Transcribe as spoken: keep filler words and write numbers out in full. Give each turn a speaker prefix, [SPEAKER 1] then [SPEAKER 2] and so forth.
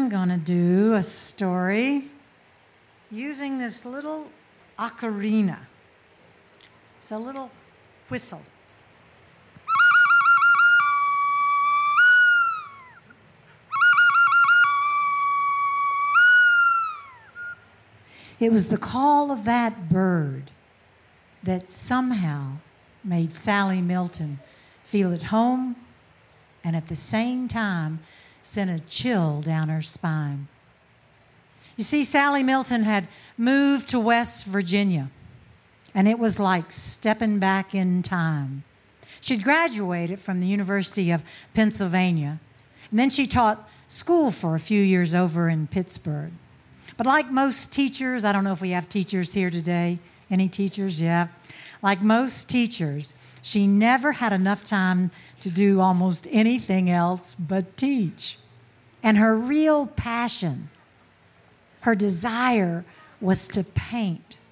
[SPEAKER 1] I'm going to do a story using this little ocarina. It's a little whistle. It was the call of that bird that somehow made Sally Milton feel at home and at the same time sent a chill down her spine. You see, Sally Milton had moved to West Virginia, and it was like stepping back in time. She'd graduated from the University of Pennsylvania, and then she taught school for a few years over in Pittsburgh. But like most teachers, I don't know if we have teachers here today. Any teachers? Yeah. Like most teachers, she never had enough time to do almost anything else but teach. And her real passion, her desire was to paint.